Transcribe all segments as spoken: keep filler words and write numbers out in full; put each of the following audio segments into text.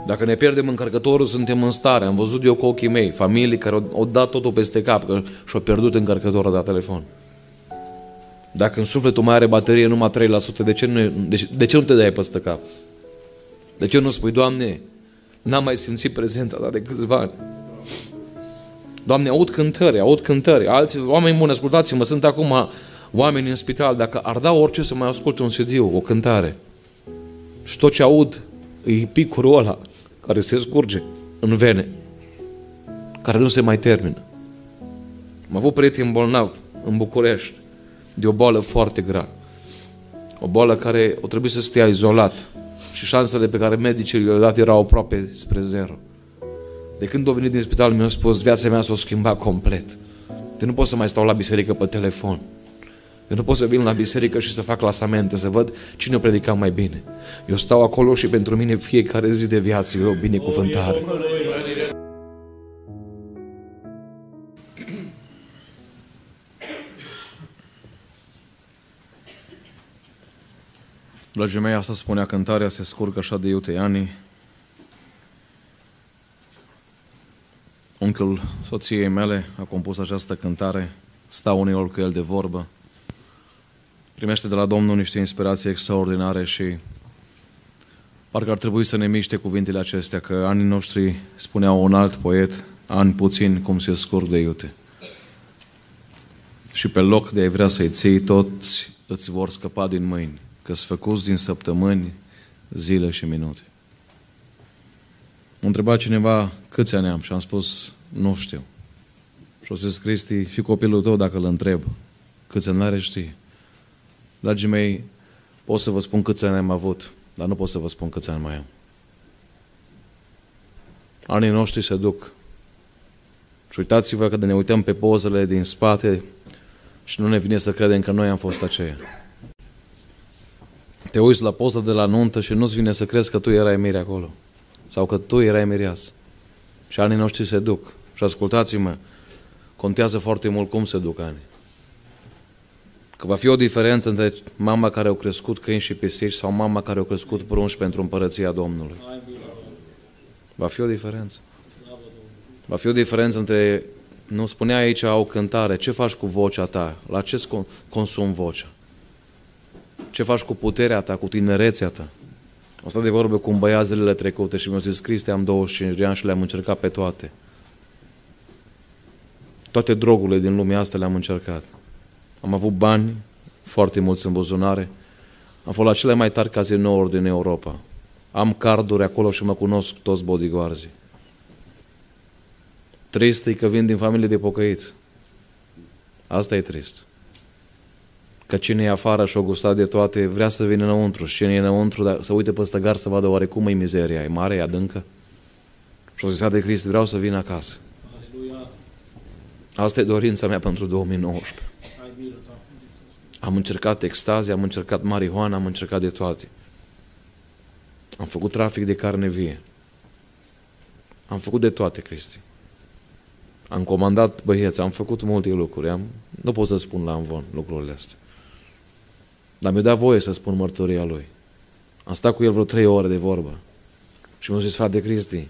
Dacă ne pierdem încărcătorul, suntem în stare. Am văzut eu cu ochii mei familii care au, au dat totul peste cap că și-au pierdut încărcătorul de telefon. Dacă în sufletul mai are baterie numai trei la sută, de ce nu, de, de ce nu te dai peste cap? De ce nu spui, Doamne, n-am mai simțit prezența ta de câțiva ani? Doamne, aud cântări, aud cântări. Alții oameni buni, ascultați-mă, sunt acum oameni în spital, dacă ar da orice să mai asculte un C D, o cântare, și tot ce aud e picurul ăla care se scurge în vene, care nu se mai termină. Am avut prieten bolnav în București de o boală foarte grea. O boală care o trebuie să stea izolat și șansele pe care medicii le-au dat erau aproape spre zero. De când a venit din spital mi-a spus, viața mea s-a schimbat complet. Eu nu pot să mai stau la biserică pe telefon. Eu nu pot să vin la biserică și să fac clasamente, să văd cine o predica mai bine. Eu stau acolo și pentru mine fiecare zi de viață e o binecuvântare. Dragii mei, asta spunea cântarea, se scurgă așa de iute ani. Unchiul soției mele a compus această cântare, stau uneori cu el de vorbă. Primește de la Domnul niște inspirații extraordinare și parcă ar trebui să ne miște cuvintele acestea, că anii noștri, spunea un alt poet, ani puțini cum se scurg de iute. Și pe loc de a vrea să-i ții, toți îți vor scăpa din mâini, că-s făcuți din săptămâni, zile și minute. M-a întrebat cineva câți ani am și am spus, nu știu. Și o să zis, Cristi, și copilul tău, dacă îl întreb, câți ani are, știe. Dragii mei, pot să vă spun câți ani am avut, dar nu pot să vă spun câți ani mai am. Anii noștri se duc. Și uitați-vă că ne uităm pe pozele din spate și nu ne vine să credem că noi am fost aceia. Te uiți la poza de la nuntă și nu-ți vine să crezi că tu erai mire acolo. Sau că tu erai mireasă. Și anii noștri se duc. Și ascultați-mă, contează foarte mult cum se duc anii. Că va fi o diferență între mama care a crescut câini și pisici sau mama care a crescut prunși pentru împărăția Domnului. Va fi o diferență. Va fi o diferență între, nu spunea aici o cântare, ce faci cu vocea ta? La ce consumi vocea? Ce faci cu puterea ta, cu tinerețea ta? Am stat de vorbă cu un băiat zilele trecute și mi-a zis, Cristi, am douăzeci și cinci de ani și le-am încercat pe toate. Toate drogurile din lumea asta le-am încercat. Am avut bani, foarte mulți în buzunare. Am fost la cele mai tari cazinouri din Europa. Am carduri acolo și mă cunosc toți bodyguards-ii. Trist e că vin din familie de pocăiți. Asta e trist. Că cine e afară și-o gustat de toate, vrea să vină înăuntru. Și cine e înăuntru, dar să uite peste gar să vadă oarecum e mizeria. E mare, e adâncă. Și-o zis de Cristi, vreau să vin acasă. Aleluia. Asta e dorința mea pentru două mii nouăsprezece. Am încercat extazie, am încercat marihuana, am încercat de toate. Am făcut trafic de carne vie. Am făcut de toate, Cristi. Am comandat băieți, am făcut multe lucruri. Am, nu pot să spun la amvon lucrurile astea. Dar mi-a dat voie să spun mărturia lui. Am stat cu el vreo trei ore de vorbă. Și mi-a zis, frate Cristi,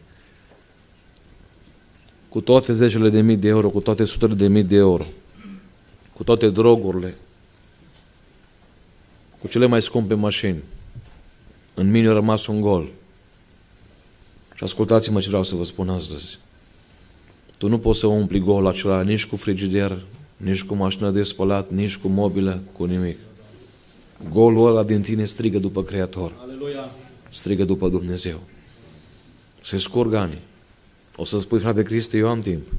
cu toate zecile de mii de euro, cu toate sutele de mii de euro, cu toate drogurile, cu cele mai scumpe mașini, în mine a rămas un gol. Și ascultați-mă ce vreau să vă spun astăzi. Tu nu poți să umpli golul acela nici cu frigider, nici cu mașină de spălat, nici cu mobilă, cu nimic. Golul ăla din tine strigă după Creator. Aleluia. Strigă după Dumnezeu. Se scurg ani. O să spui, frate Cristi, eu am timp.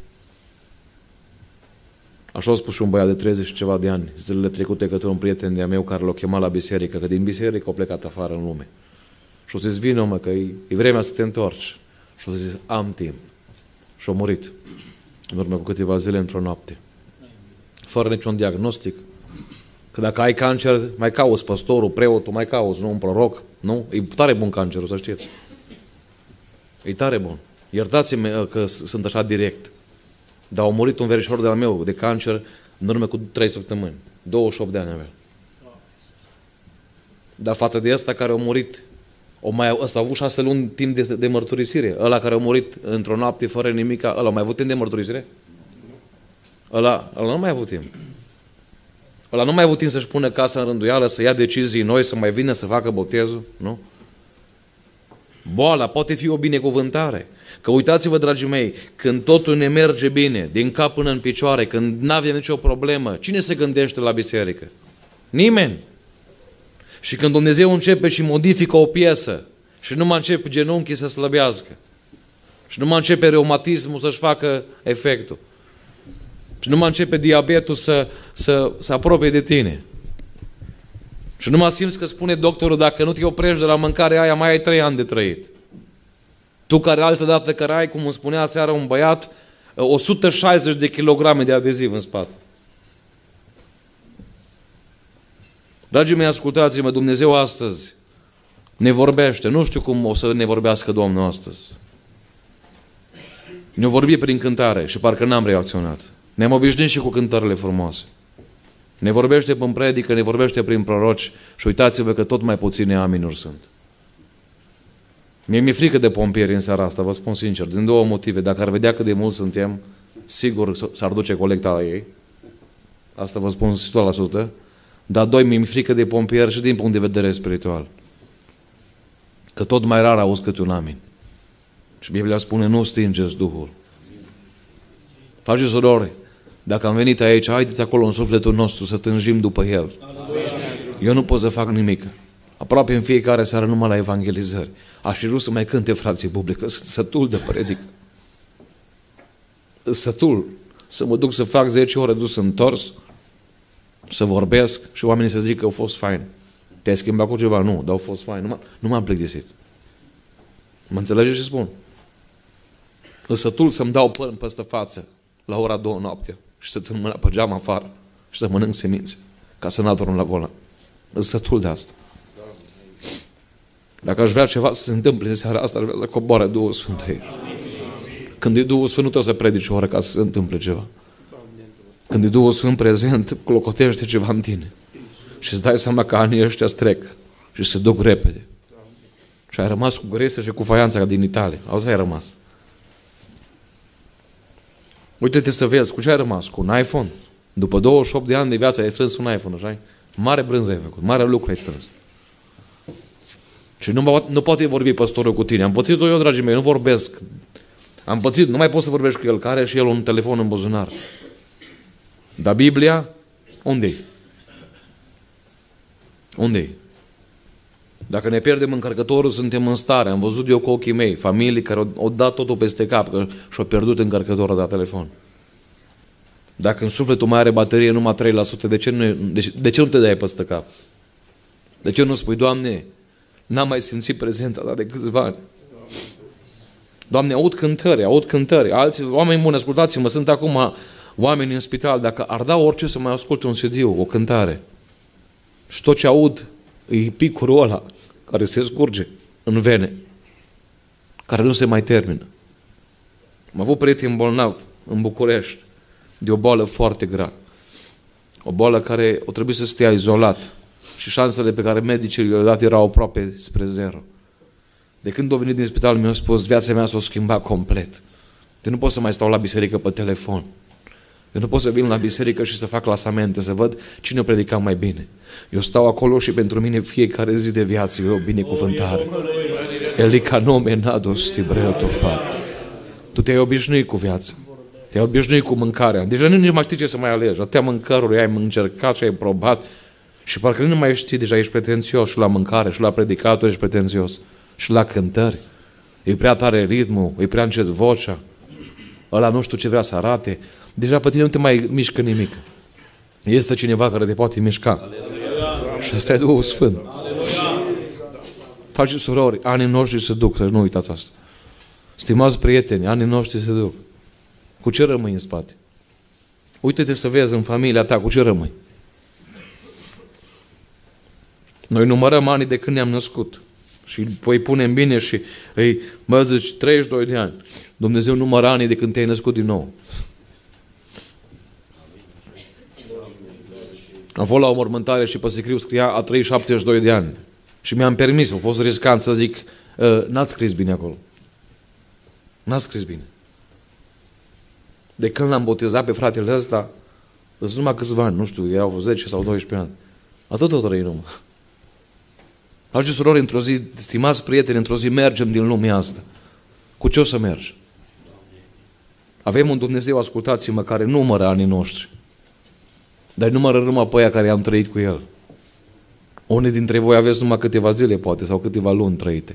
Așa a spus și un băiat de treizeci și ceva de ani, zilele trecute, către un prieten de-a meu care l-a chemat la biserică, că din biserică a plecat afară în lume. Și a zis, vină mă, că e, e vremea să te întorci. Și a zis, am timp. Și a murit în urmă cu câteva zile într-o noapte. Fără niciun diagnostic. Că dacă ai cancer, mai cauți păstorul, preotul, mai cauți, nu un proroc. Nu? E tare bun cancerul, să știți. E tare bun. Iertați-mi că sunt așa direct. Dar a murit un verișor de-al meu de cancer în urmă cu trei săptămâni. douăzeci și opt de ani avea. Dar față de ăsta care a murit O mai, ăsta a avut șase luni timp de, de mărturisire. Ăla care a murit într-o noapte fără nimica, ăla a mai avut timp de mărturisire? Ăla, ăla nu mai a avut timp. Ăla nu mai a avut timp să-și pună casa în rânduială, să ia decizii noi, să mai vină să facă botezul, nu? Boala poate fi o binecuvântare. Că uitați-vă, dragii mei, când totul ne merge bine, din cap până în picioare, când nu avem nicio problemă, cine se gândește la biserică? Nimeni. Și când Dumnezeu începe și modifică o piesă și nu mai începe genunchii să slăbească și nu mai începe reumatismul să-și facă efectul și nu mai începe diabetul să, să, să apropie de tine și nu mai simți că spune doctorul, dacă nu te oprești de la mâncarea aia, mai ai trei ani de trăit. Tu care altă dată care ai, cum îmi spunea seara un băiat, o sută șaizeci de kilograme de adeziv în spate. Dragii mei, ascultați-mă, Dumnezeu astăzi ne vorbește. Nu știu cum o să ne vorbească Domnul astăzi. Ne-o vorbi prin cântare și parcă n-am reacționat. Ne-am obișnuit și cu cântările frumoase. Ne vorbește prin predică, ne vorbește prin proroci și uitați-vă că tot mai puține aminuri sunt. Mie mi-e frică de pompieri în seara asta, vă spun sincer, din două motive. Dacă ar vedea cât de mult suntem, sigur s-ar duce colecta la ei. Asta vă spun o sută la sută. Dar doi, mi-e frică de pompieri și din punct de vedere spiritual. Că tot mai rar auzi câte un amin. Și Biblia spune, nu stingeți Duhul. Frați și surori, dacă am venit aici, haideți acolo în sufletul nostru să tânjim după El. Eu nu pot să fac nimic. Aproape în fiecare seară numai la evangelizări. Aș fi vrut să mai cânte frații publică, sunt sătul de predică. Sătul. Să mă duc să fac zece ore dus întors, să vorbesc și oamenii să zic că au fost fain. Te-ai schimbat cu ceva? Nu, dar au fost fain. Nu, m- nu m-am plictisit. Mă înțelegeți ce spun? Sătul să-mi dau păr peste față la ora două noaptea și să țin mâna pe geam afară și să mănânc semințe ca să n-adorm la volan. Sătul de asta. Dacă aș vrea ceva să se întâmple în seara asta, aș vrea să coboare Duhul Sfânt aici. Când e Duhul Sfânt, nu trebuie să predici o oră ca să se întâmple ceva. Când e Duhul Sfânt prezent, clocotește ceva în tine. Și îți dai seama că anii ăștia trec și se duc repede. Și ai rămas cu gresia și cu faianța din Italia. Auzi, ai rămas. Uite-te să vezi, cu ce ai rămas? Cu un iPhone. După douăzeci și opt de ani de viață ai strâns un iPhone, așa? Mare brânză ai făcut, mare lucru ai strâns. Și nu, nu poate vorbi păstorul cu tine. Am pățit-o eu, dragii mei, nu vorbesc. Am pățit, nu mai poți să vorbești cu el, care are și el un telefon în buzunar. Dar Biblia, unde-i? Unde-i? Dacă ne pierdem încărcătorul, suntem în stare. Am văzut eu cu ochii mei familii care au, au dat totul peste cap că și-au pierdut încărcătorul de la telefon. Dacă în sufletul mai are baterie numai trei la sută, de ce nu, de, de ce nu te dai peste cap? De ce nu spui, Doamne, n-am mai simțit prezența ta de câțiva ani? Doamne, aud cântări, aud cântări. Alții, oameni buni, ascultați-mă, sunt acum oameni în spital, dacă ar da orice să mai asculte un C D, o cântare, și tot ce aud e picurul ăla care se scurge în vene, care nu se mai termină. Am avut prieten bolnav în București de o boală foarte grea. O boală care o trebuie să stea izolat și șansele pe care medicii le-au dat erau aproape spre zero. De când a venit din spital mi-a spus, viața mea s-a schimbat complet. Eu nu pot să mai stau la biserică pe telefon. Eu nu pot să vin la biserică și să fac clasamente, să văd cine o predica mai bine. Eu stau acolo și pentru mine fiecare zi de viață e o binecuvântare. Elica nome nados tibreo tofar. Tu te-ai obișnuit cu viața. Te-ai obișnuit cu mâncarea. Deja nu mai știi ce să mai alegi. Atâtea mâncăruri ai încercat și ai probat și parcă nu mai știi, deja ești pretențios și la mâncare, și la predicatul ești pretențios, și la cântări. E prea tare ritmul, e prea încet vocea. Ăla nu știu ce vrea să arate. Deja pe tine nu te mai mișcă nimic. Este cineva care te poate mișca. Aleluia. Și ăsta e Duhul Sfânt. Frați și surori, anii noștri se duc, să nu uitați asta. Stimați prieteni, anii noștri se duc. Cu ce rămâi în spate? Uite-te să vezi în familia ta, cu ce rămâi? Noi numărăm anii de când ne-am născut. Și păi punem bine și îi, mă zici, treizeci și doi de ani. Dumnezeu numără anii de când te-ai născut din nou. Am fost la o mormântare și pe sicriu scria a trăit șaptezeci și doi de ani. Și mi-am permis, a fost riscant să zic, n-ați scris bine acolo. N-ați scris bine. De când l-am botezat pe fratele ăsta, sunt numai câțiva ani, nu știu, erau zece sau doisprezece ani. Atât o trăi numai. Frate și surori, într-o zi, stimați prieteni, într-o zi mergem din lumea asta. Cu ce o să mergi? Avem un Dumnezeu, ascultați-mă, care numără anii noștri. Dar numără numai pe aia care am trăit cu El. Unii dintre voi aveți numai câteva zile, poate, sau câteva luni trăite.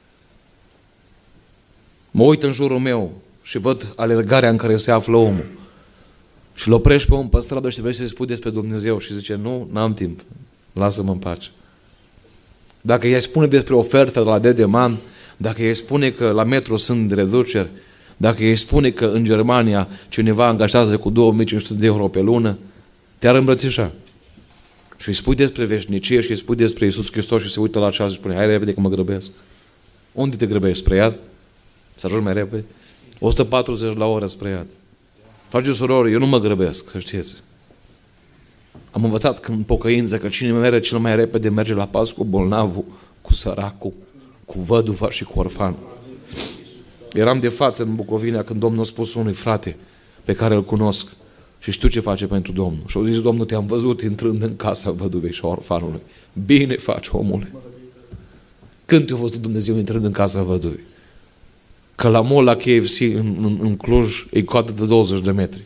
Mă uit în jurul meu și văd alergarea în care se află omul. Și îl oprești pe om pe stradă și vrei să-i spui despre Dumnezeu și zice, nu, n-am timp, lasă-mă în pace. Dacă i-ai spune despre ofertă de la Dedeman, dacă i-ai spune că la metro sunt reduceri, dacă i-ai spune că în Germania cineva angajează cu două mii cinci sute de euro pe lună, te-ar îmbrățișa. Și îi spui despre veșnicie și îi spui despre Iisus Hristos și se uită la ceas și spune, hai repede că mă grăbesc. Unde te grăbești? Spre iad? Să ajungi mai repede? o sută patruzeci la oră spre iad. Frate și surori, eu nu mă grăbesc, să știți. Am învățat în pocăință că cine merge cel mai repede merge la pas cu bolnavul, cu săracul, cu văduva și cu orfanul. Eram de față în Bucovina când Domnul a spus unui frate pe care îl cunosc și știu ce face pentru Domnul. Și au zis, Domnul, te-am văzut intrând în casa văduvei și a orfanului. Bine faci, omule. Când te-a văzut Dumnezeu intrând în casa văduvei? Că la mall, la K F C, în, în, în Cluj, e coadă de douăzeci de metri.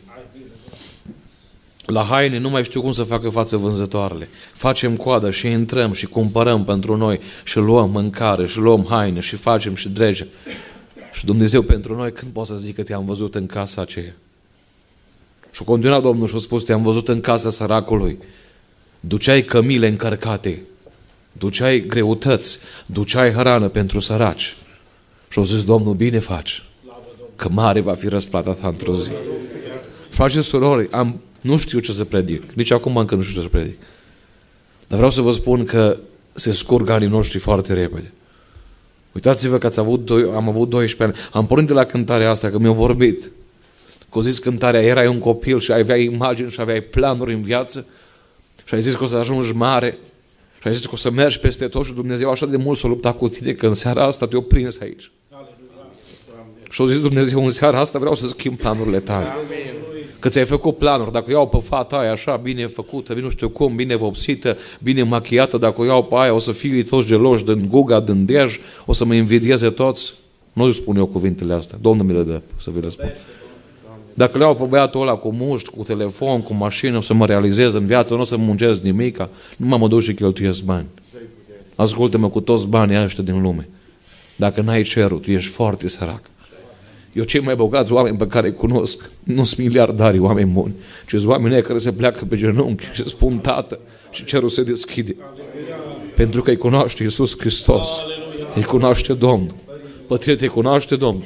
La haine nu mai știu cum să facă față vânzătoarele. Facem coadă și intrăm și cumpărăm pentru noi și luăm mâncare și luăm haine și facem și dregem. Și Dumnezeu pentru noi, când poate să zic că te-am văzut în casa aceea? Și a continuat Domnul și a spus, te-am văzut în casa săracului. Duceai cămile încărcate, duceai greutăți, duceai hrană pentru săraci. Și a zis, Domnul, bine faci, că mare va fi răsplata ta într-o zi. Frate și surori, am, nu știu ce să predic, nici acum încă nu știu ce să predic. Dar vreau să vă spun că se scurg anii noștri foarte repede. Uitați-vă că ați avut doi, am avut doisprezece ani. Am pornit de la cântarea asta, că mi-a vorbit. Că a zis cântarea, erai un copil și aveai imagini și aveai planuri în viață și ai zis că o să ajungi mare și ai zis că o să mergi peste tot și Dumnezeu așa de mult s-a luptat cu tine că în seara asta te-a prins aici. Și a zis Dumnezeu, în seara asta vreau să schimb planurile tale. Că ți-ai făcut planuri, dacă o iau pe fata aia așa, bine făcută, bine nu știu cum, bine vopsită, bine machiată, dacă o iau pe aia, o să fie toți geloși din Guga, din Dej, o să mă invidieze toți. Nu îi spun eu cuvintele astea, Domnul mi le dă să vi le spun. Dacă le iau pe băiatul ăla cu muști, cu telefon, cu mașină, o să mă realizez în viață, nu o să muncesc nimica, nu mă duc și cheltuiesc bani. Ascultă-mă cu toți banii ăștia din lume. Dacă n-ai cerul, tu ești foarte sărac. Eu cei mai bogați oameni pe care îi cunosc nu sunt miliardari, oameni buni, ci sunt oameni care se pleacă pe genunchi și spun Tată și cerul se deschide. Pentru că îi cunoaște Iisus Hristos. Îi cunoaște Domnul. Pătrine, te cunoaște Domnul.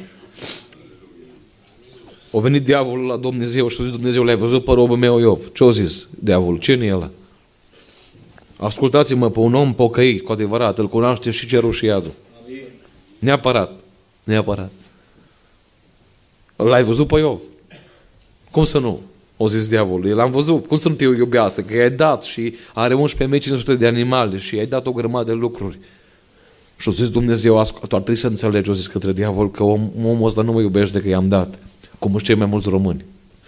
A venit diavolul la Dumnezeu și a zis, Dumnezeu, l-ai văzut pe robul meu Iov. Ce a zis diavolul? Cine e ăla? Ascultați-mă, pe un om pocăit, cu adevărat, îl cunoaște și cerul și iadul. Neapărat. Neapărat. L-ai văzut pe Iov? Cum să nu? O zis diavolul. L-am văzut. Cum să nu te iubească? Că i-ai dat și are unsprezece mii cinci sute de animale și i-ai dat o grămadă de lucruri. Și o zis Dumnezeu, tu ar trebui să înțelegi, o zis către diavol, că om, omul ăsta nu mă iubește că i-am dat. Cum își cei mai mulți români.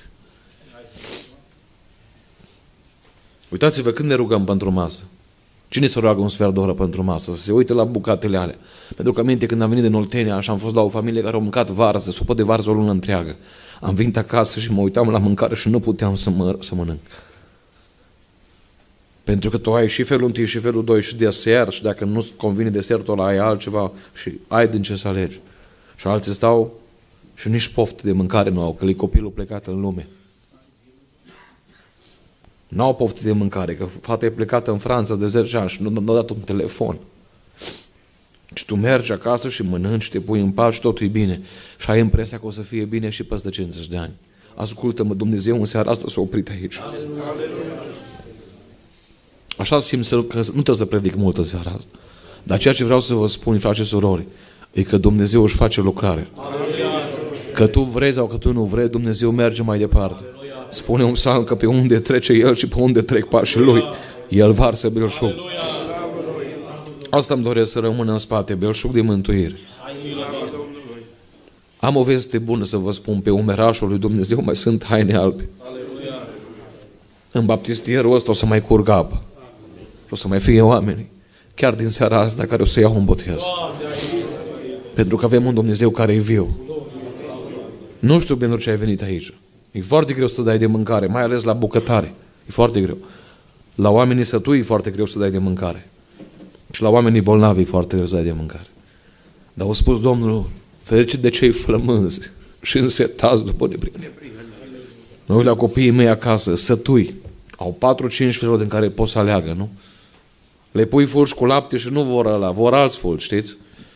Uitați-vă când ne rugăm pentru masă. Cine se roagă un sfert de oră pentru masă? Să se uite la bucatele alea. Pentru că aminte când am venit din Oltenia și am fost la o familie care a mâncat varză, supă de varză o lună întreagă. Am venit acasă și mă uitam la mâncare și nu puteam să, mă, să mănânc. Pentru că tu ai și felul unu și felul doi și desert și dacă nu-ți convine desertul ăla, ai altceva și ai din ce să alegi. Și alții stau și nici poftă de mâncare nu au, că e copilul plecat în lume. N-au poftă de mâncare, că fata e plecată în Franța de zece ani și nu a dat un telefon. Și tu mergi acasă și mănânci, te pui în pat și totul e bine. Și ai impresia că o să fie bine și peste cincizeci de ani. Ascultă-mă, Dumnezeu în seara asta s-a oprit aici. Aleluia. Așa simt că nu trebuie să predic mult în seara asta. Dar ceea ce vreau să vă spun, frate și surori, e că Dumnezeu își face lucrare. Aleluia. Că tu vrei sau că tu nu vrei, Dumnezeu merge mai departe. Spune un psalm că pe unde trece El și pe unde trec pașii Lui, El varsă belșug. Asta îmi doresc să rămână în spate, belșug de mântuire. Am o veste bună să vă spun, pe umerașul lui Dumnezeu mai sunt haine albe. În baptistierul ăsta o să mai curg apă. O să mai fie oameni, chiar din seara asta, care o să iau un botez. Pentru că avem un Dumnezeu care e viu. Nu știu pentru ce ai venit aici. E foarte greu să dai de mâncare, mai ales la bucătare. E foarte greu. La oamenii sătui e foarte greu să dai de mâncare. Și la oamenii bolnavi e foarte greu să dai de mâncare. Dar au spus Domnul, fericit de cei flămânzi și însetați după neprihănire. Mă uit la copiii mei acasă, sătui. Au patru-cinci feluri din care pot să aleagă, nu? Le pui fulgi cu lapte și nu vor ăla, vor alți fulgi, știți?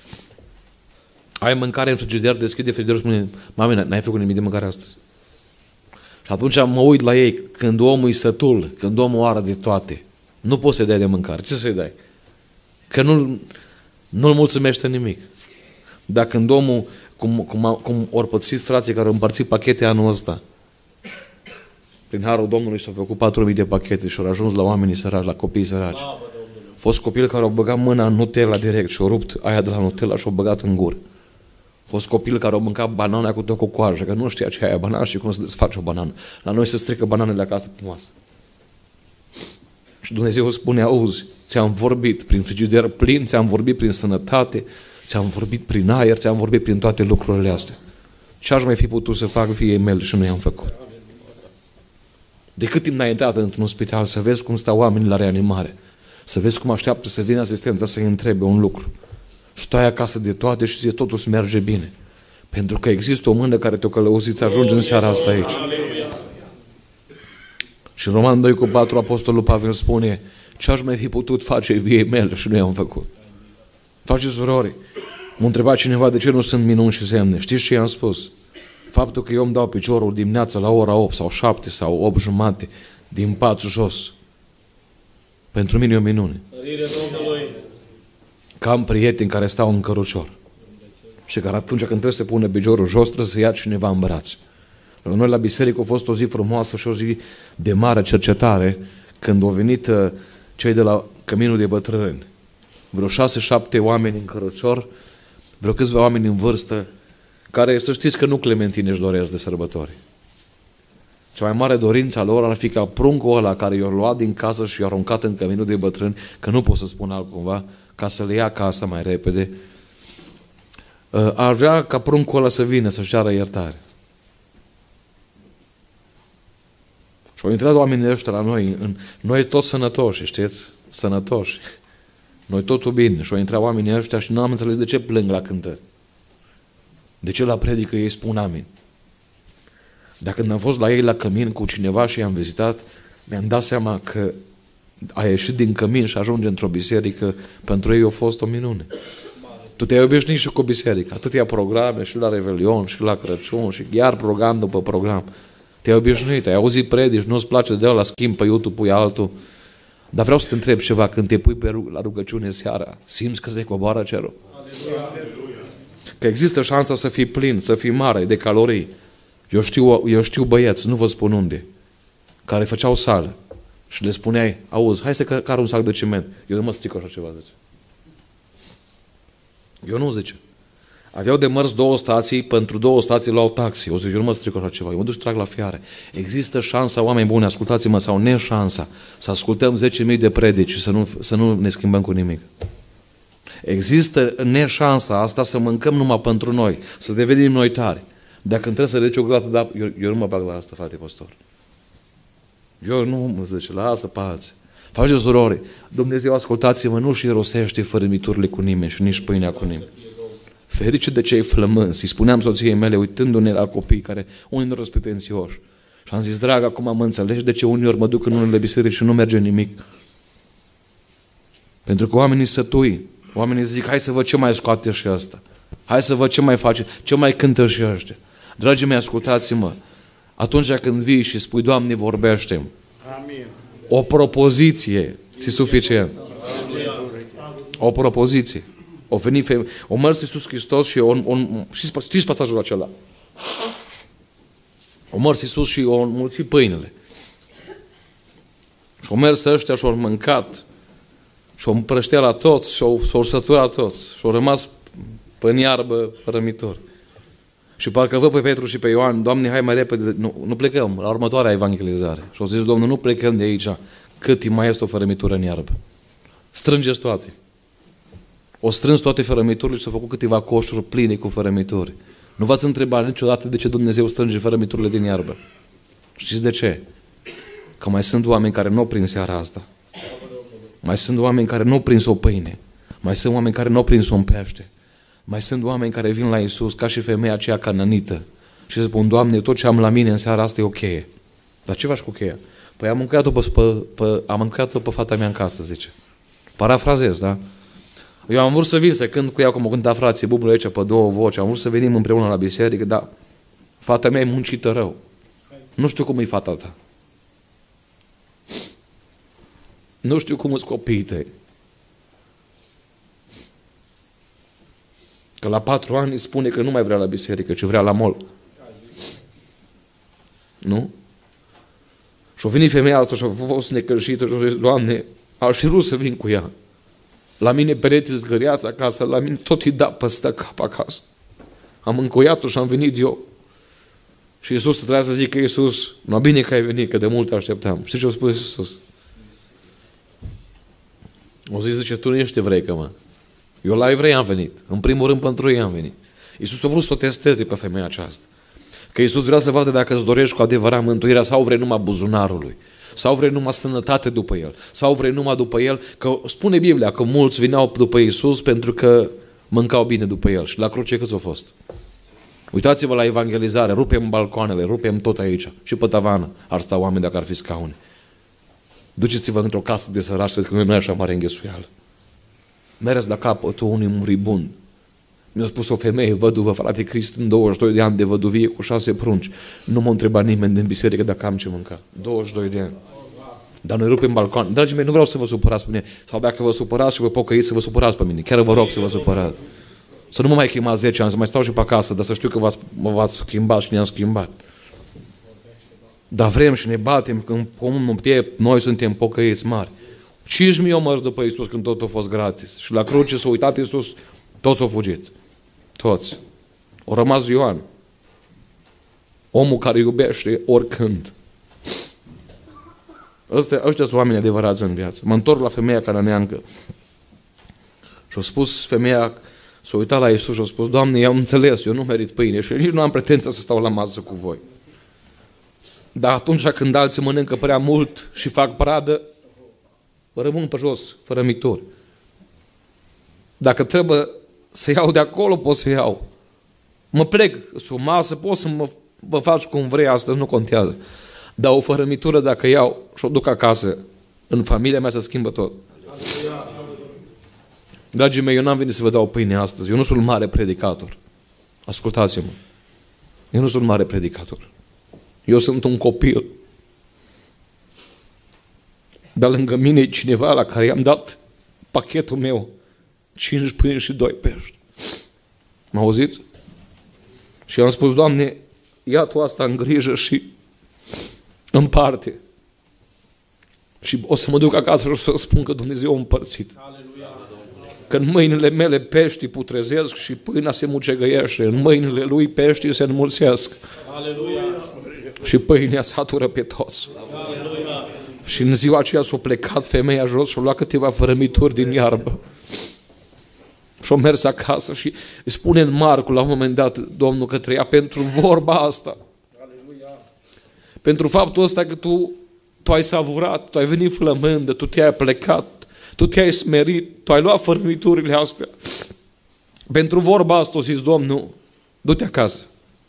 Ai mâncare în frigider, deschide frigiderul și spune, mami, n-ai făcut nimic de mâncare astăzi. Și atunci mă uit la ei, când omul e sătul, când omul are de toate, nu poți să-i dai de mâncare. Ce să-i dai? Că nu, nu-l mulțumește nimic. Dar când omul, cum, cum, cum ori pățiți frații care au împărțit pachete anul ăsta, prin harul Domnului s-au făcut patru mii de pachete și au ajuns la oamenii săraci, la copiii săraci. Fost copii care au băgat mâna în Nutella direct și au rupt aia de la Nutella și au băgat în gură. Fost copil care au mâncat banana cu tot cu coajă, că nu știa ce e aia banana și cum să desfaci o banană. La noi se strică bananele acasă pe masă. Și Dumnezeu spune, auzi, ți-am vorbit prin frigider plin, ți-am vorbit prin sănătate, ți-am vorbit prin aer, ți-am vorbit prin toate lucrurile astea. Ce aș mai fi putut să fac fiei mele și nu i-am făcut? De cât timp n-ai intrat într-un spital să vezi cum stau oamenii la reanimare, să vezi cum așteaptă să vină asistenta să-i întrebe un lucru. Și tu ai acasă de toate și zici, totul să merge bine. Pentru că există o mână care te-o călăuzit să ajungi în seara asta aici. Și în Roman doi cu patru, Apostolul Pavel spune, ce aș mai fi putut face viei mele și nu i-am făcut. Frații și surori, m-a întrebat cineva de ce nu sunt minuni și semne. Știți ce i-am spus? Faptul că eu îmi dau piciorul dimineața la ora opt sau șapte sau opt jumate din pat jos, pentru mine e o minune. Că am prieteni care stau în cărucior și care atunci când trebuie să pune piciorul jos, trebuie să ia cineva în braț. La noi la biserică a fost o zi frumoasă și o zi de mare cercetare când au venit cei de la Căminul de Bătrâni. Vreo șase, șapte oameni în cărucior, vreo câțiva oameni în vârstă, care să știți că nu clementine își doresc de sărbători. Cea mai mare dorință a lor ar fi ca pruncul ăla care i-a luat din casă și i-a aruncat în Căminul de Bătrâni, că nu pot să spun altcumva, ca să le ia acasă mai repede, ar vrea ca pruncul ăla să vină să-și ceară iertare. Și au intrat oamenii ăștia la noi, în, noi toți sănătoși, știți? Sănătoși. Noi totul bine. Și au intrat oamenii ăștia și nu am înțeles de ce plâng la cântări. De ce la predică ei spun amin. Dar când am fost la ei la cămin cu cineva și i-am vizitat, mi-am dat seama că a ieșit din cămin și ajunge într-o biserică, pentru ei a fost o minune. Tu te-ai obișnuit și cu biserica, atâtea programe și la Revelion și la Crăciun și iar program după program. Te-ai obișnuit, ai auzit predici, nu-ți place de ăla, schimb pe YouTube, pui altul. Dar vreau să te întreb ceva, când te pui pe rug- la rugăciune seara, simți că se coboară cerul? Că există șansa să fii plin, să fii mare de calorii. Eu știu, eu știu băieți, nu vă spun unde, care făceau sală și le spuneai, auzi, hai să car un sac de ciment. Eu nu mă stric așa ceva, zice. Eu nu, zice. Aveau de mers două stații, pentru două stații luau taxi. O zice, eu nu mă stric așa ceva, eu mă duc și trag la fiare. Există șansa, oameni buni, ascultați-mă, sau neșansa, să ascultăm zece mii de predici și să nu, să nu ne schimbăm cu nimic. Există neșansa asta să mâncăm numai pentru noi, să devenim noi tari. Dacă îmi trebuie să ridici o gură de apă, eu, eu nu mă bag la asta, frate pastor. Eu nu mă zice, la asta pe alții. Faceți surori, Dumnezeu, ascultați-mă, nu și rosește fărâmiturile cu nimeni și nici pâinea cu nimeni. Ferice de cei flămânzi. Îi spuneam soției mele, uitându-ne la copii care unii nu sunt pretențioși. Și am zis, dragă, acum mă înțelegi de ce uneori mă duc în unele biserici și nu merge nimic? Pentru că oamenii sătui, oamenii zic, hai să văd ce mai scoate și ăsta. Hai să văd ce mai face, ce mai cântă și ăștia. Dragii mei, ascultați-mă, atunci când vii și spui, Doamne, vorbește-mi, amin. O propoziție, ți suficient. O propoziție. O venit feme... o mers Iisus Hristos și on, on, știți pasajul acela? O mers Iisus și o înmulțit pâinele. Și o mers ăștia și o mâncat. Și-o împrăștea la toți, și-o, s-o sătura toți. Și-o rămas pe iarbă fărămitor. Și parcă văd pe Petru și pe Ioan, Doamne, hai mai repede, nu, nu plecăm, la următoarea evangelizare. Și-o zis, Domnul, nu plecăm de aici, cât mai este o fărămitură în iarbă. Strângeți toate. O strâns toate fărămiturile și s-au făcut câteva coșuri pline cu fărămituri. Nu v-ați întrebat niciodată de ce Dumnezeu strânge fărămiturile din iarbă. Știți de ce? Că mai sunt oameni care nu au prins seara asta. Mai sunt oameni care nu au prins o pâine. Mai sunt oameni care nu au prins un pește. Mai sunt oameni care vin la Iisus ca și femeia aceea cananită și spun, Doamne, tot ce am la mine în seara asta e o cheie. Dar ce faci cu cheia? Păi am mâncat-o pe, pe, pe, am mâncat-o pe fata mea în casă, zice. Parafrazez, da? Eu am vrut să vin să cânt cu ea cum o cânta frații Bublu aici pe două voci. Am vrut să venim împreună la biserică, dar fata mea e muncită rău. Nu știu cum e fata ta. Nu știu cum îți copiii tăi. Că la patru ani spune că nu mai vrea la biserică, ci vrea la mall. Nu? Și-o venit femeia asta și-a fost necăjită și-a zis, Doamne, aș fi vrut să vin cu ea. La mine pereții zgăriați acasă, la mine tot îi da păstă cap acasă. Am încoiat-o și am venit eu. Și Iisus trebuia să zică, Iisus, nu bine că ai venit, că de mult așteptam. Știi ce a spus Iisus? O zis, zice, tu nu ești evreică, mă. Eu la evrei am venit. În primul rând pentru ei am venit. Iisus a vrut să o testeze pe femeia aceasta. Că Iisus vrea să vadă dacă îți dorești cu adevărat mântuirea sau vrei numai buzunarului. Sau vrei numai sănătate după El. Sau vrei numai după El. Că spune Biblia că mulți vineau după Iisus pentru că mâncau bine după El. Și la cruce câți au fost? Uitați-vă la evangelizare. Rupem balcoanele, rupem tot aici. Și pe tavană ar sta oameni dacă ar fi scaune. Duceți-vă într-o casă de săraci să vedeți că nu e așa mare înghesuială. Mereți la capătul unui muribund. Mi-a spus o femeie, văduvă, frate Crist, în douăzeci și doi de ani de văduvie cu șase prunci. Nu m-a întrebat nimeni din biserică dacă am ce mânca. douăzeci și doi de ani. Dar noi rupem balcon. Dragii mei, nu vreau să vă supărați pe mine. Sau dacă vă supărați și vă pocăiți, să vă supărați pe mine. Chiar vă rog să vă supărați. Să nu mă mai chemați zece ani, să mai stau și pe acasă, dar să știu că v-ați, mă v-ați schimbat și ne-am schimbat. Dar vrem și ne batem, când comun în piept, noi suntem pocăiți mari. cinci mii au mers după Iisus când tot a fost gratis. Și la cruce s-a uitat Iisus, toți au fugit. Toți. O rămas Ioan. Omul care iubește oricând. Ăștia, ăștia sunt oameni adevărați în viață. Mă întorc la femeia cananeancă. Și-a spus femeia, s-a uitat la Iisus și a spus, Doamne, eu am înțeles, eu nu merit pâine și nici nu am pretenția să stau la masă cu voi. Dar atunci când alții mănâncă prea mult și fac pradă, rămân pe jos, fără micturi. Dacă trebuie să iau de acolo, pot să iau. Mă plec sub masă, pot să mă, mă faci cum vrei, astăzi nu contează. Dar o fărămitură, dacă iau și o duc acasă, în familia mea se schimbă tot. Dragii mei, eu n-am venit să vă dau pâine astăzi. Eu nu sunt mare predicator. Ascultați-mă. Eu nu sunt mare predicator. Eu sunt un copil. Dar lângă mine e cineva la care i-am dat pachetul meu. Cinci pâini și doi pești. Mă auziți? Și am spus, Doamne, ia Tu asta în grijă și împarte. Și o să mă duc acasă și o să spun că Dumnezeu a împărțit. Că în mâinile mele peștii putrezesc și pâinea se mucegăiește. În mâinile Lui peștii se înmulțesc. Aleluia. Și pâinea satură pe toți. Aleluia. Și în ziua aceea s-a plecat femeia jos și a luat câteva fărămituri din iarbă. Și a mers acasă și îi spune în Marcu la un moment dat Domnul către ea pentru vorba asta. Aleluia. Pentru faptul ăsta că tu, tu ai savurat, tu ai venit flămândă, tu te-ai plecat, tu te-ai smerit, tu ai luat fărămiturile astea. Pentru vorba asta a zis Domnul, du-te acasă.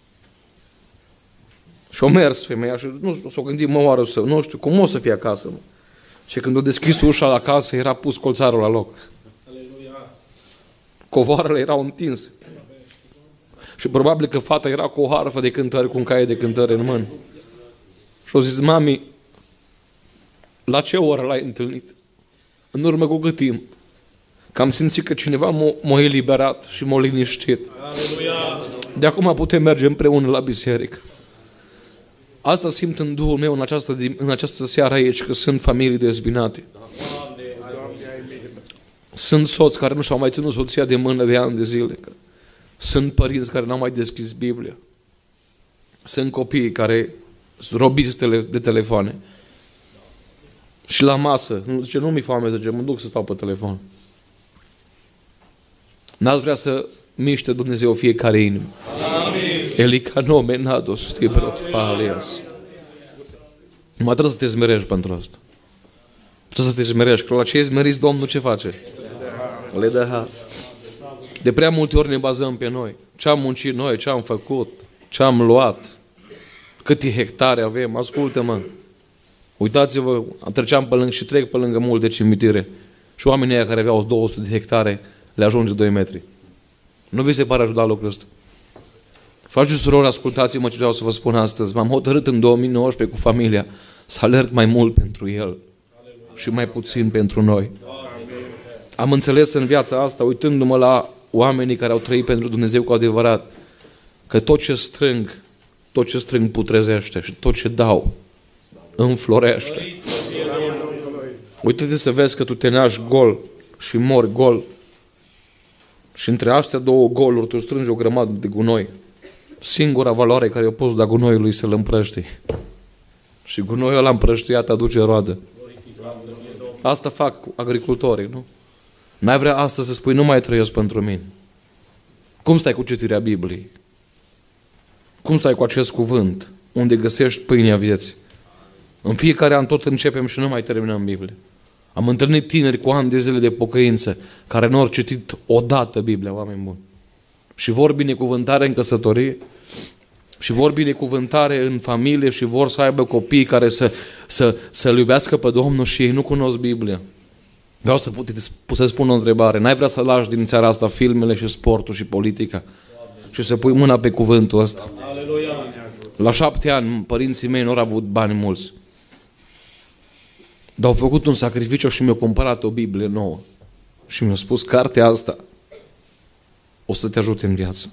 Și-a mers femeia și nu s-a gândit, mă, oară să, nu știu, cum o să fie acasă, mă? Și când a deschis ușa la casă, era pus colțarul la loc. Aleluia. Covoarele erau întinse. Și probabil că fata era cu o harfă de cântări, cu un caie de cântări în mână. Și-a zis, mami, la ce oră l-ai întâlnit? În urmă cu cât timp? Că am simțit că cineva m-a, m-a eliberat și m-a liniștit. Aleluia. De acum putem merge împreună la biserică. Asta simt în Duhul meu în această, în această seară aici, că sunt familii dezbinate. Sunt soți care nu și-au mai ținut soția de mână de ani de zile. Sunt părinți care n-au mai deschis Biblia. Sunt copii care sunt robiți de telefoane. Și la masă, zice, nu mi-e foame, zice, mă duc să stau pe telefon. N-ați vrea să miște Dumnezeu fiecare inimă. Elica nome nados tibrot falias. Mai trebuie să te smerești pentru asta. Trebuie să te smerești. Că la ce smeriți Domnul ce face? Le dă har. De prea multe ori ne bazăm pe noi. Ce am muncit noi, ce am făcut, ce am luat, câte hectare avem. Ascultă-mă. Uitați-vă, treceam pe lângă și trec pe lângă multe cimitire. Și oamenii aia care aveau două sute de hectare le ajunge doi metri. Nu vi se pare ajutat lucrul ăsta? Frați și surori, ascultați-mă ce vreau să vă spun astăzi. M-am hotărât în două mii nouăsprezece cu familia să alerg mai mult pentru El și mai puțin pentru noi. Am înțeles în viața asta, uitându-mă la oamenii care au trăit pentru Dumnezeu cu adevărat, că tot ce strâng, tot ce strâng putrezește și tot ce dau înflorește. Uite-te să vezi că tu te naști gol și mori gol. Și între astea două goluri tu strângi o grămadă de gunoi. Singura valoare care o poți da gunoiului să-l împrăștii. Și gunoiul ăla împrăștiat aduce roadă. Asta fac agricultorii, nu? N-ai vrea astăzi să spui, nu mai trăiesc pentru mine. Cum stai cu citirea Bibliei? Cum stai cu acest cuvânt? Unde găsești pâinea vieții? În fiecare an tot începem și nu mai terminăm Biblia. Am întâlnit tineri cu ani de zile de pocăință care nu au citit odată Biblia, oameni buni. Și vor binecuvântare în căsătorie, și vor binecuvântare în familie, și vor să aibă copii care să, să, să-L iubească pe Domnul și ei nu cunosc Biblia. Vreau să, să spun o întrebare. N-ai vrea să lași din țara asta filmele și sportul și politica și să pui mâna pe cuvântul ăsta? La șapte ani, părinții mei nu au avut bani mulți. Dar au făcut un sacrificiu și mi-au cumpărat o Biblie nouă. Și mi-au spus, cartea asta o să te ajute în viață.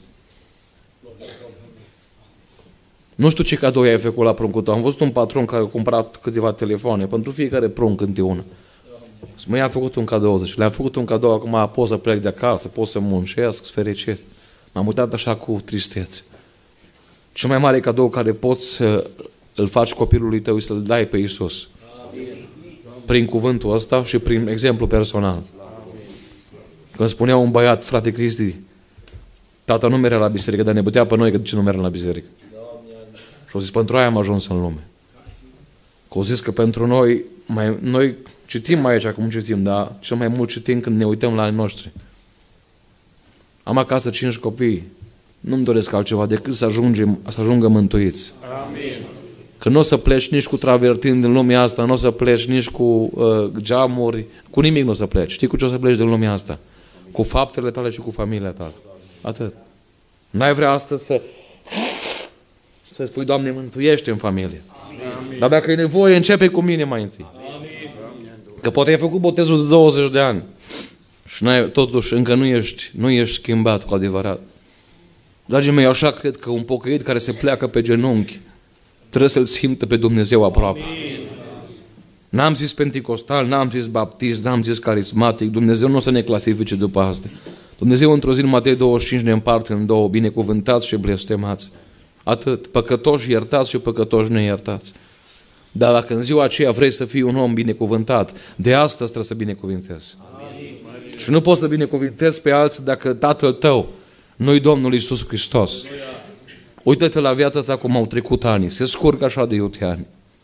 Nu știu ce cadou ai făcut la pruncul tău. Am văzut un patron care a cumpărat câteva telefoane. Pentru fiecare prunc câte una. Mă, i-a făcut un cadou. Zice. Le-a făcut un cadou, acum pot să plec de acasă, pot să muncesc, să fericit. M-am uitat așa cu tristețe. Cel mai mare cadou care poți să îl faci copilului tău, să-l dai pe Iisus. Prin cuvântul ăsta și prin exemplu personal. Când spunea un băiat, frate Cristi, tata nu merea la biserică, dar ne bătea pe noi că de ce nu merem la biserică. Și au zis, pentru aia am ajuns în lume. Că au zis că pentru noi, mai, noi citim aici cum citim, dar cel mai mult citim când ne uităm la ai noștri. Am acasă cinci copii. Nu-mi doresc altceva decât să, ajungem, să ajungă mântuiți. Amin. Că nu o să pleci nici cu travertin din lumea asta, nu o să pleci nici cu uh, geamuri, cu nimic nu o să pleci. Știi cu ce o să pleci din lumea asta? Cu faptele tale și cu familia ta. Atât. N-ai vrea astăzi să să spui, Doamne, mântuiește în familie. Amin. Dar dacă e nevoie, începe cu mine mai întâi. Amin. Că poate ai făcut botezul de douăzeci de ani și n-ai, totuși încă nu ești, nu ești schimbat cu adevărat. Dragii mei, așa cred că un pocăit care se pleacă pe genunchi trebuie să-L simtă pe Dumnezeu aproape. Amin. N-am zis penticostal, n-am zis baptist, n-am zis carismatic. Dumnezeu nu o să ne clasifice după asta. Dumnezeu într-o zi în Matei douăzeci și cinci ne împarte în două, binecuvântați și blestemați. Atât, păcătoși iertați și păcătoși neiertați. Dar dacă în ziua aceea vrei să fii un om binecuvântat, de astăzi trebuie să binecuvintezi. Amin. Și nu poți să binecuvintezi pe alții dacă Tatăl tău nu-i Domnul Iisus Hristos. Uită-te la viața ta cum au trecut ani. Se scurg așa de iute ani.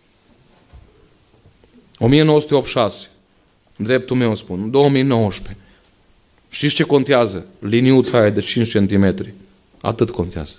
o mie nouă sute optzeci și șase. Dreptul meu spun. două mii nouăsprezece. Știți ce contează? Liniuța aia de cinci centimetri. Atât contează.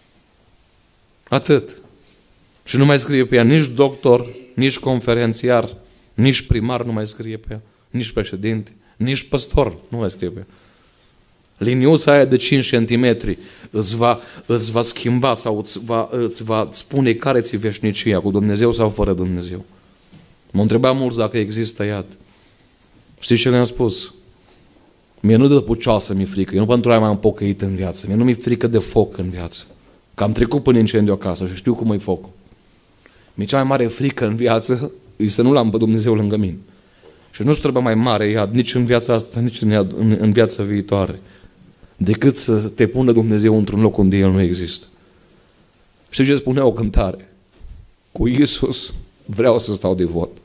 Atât. Și nu mai scrie pe ea nici doctor, nici conferențiar, nici primar nu mai scrie pe ea, nici președinte, nici păstor nu mai scrie pe ea. Liniuța aia de cinci centimetri îți va, îți va schimba sau îți va, îți va spune care ți-e veșnicia, cu Dumnezeu sau fără Dumnezeu. M-au întrebat mulți dacă există iad. Știți ce le-am spus? Mie nu de pucioasă mi-e frică, eu nu pentru aia m-am pocăit în viață, mie nu mi-e frică de foc în viață. Că am trecut până incendiu acasă și știu cum e focul. Mi-e cea mai mare frică în viață e să nu l-am pe Dumnezeu lângă mine. Și nu trebuie mai mare iad, nici în viața asta, nici în, iad, în, în viața viitoare, decât să te pună Dumnezeu într-un loc unde El nu există. Știi ce spunea o cântare? Cu Iisus vreau să stau de vorbă.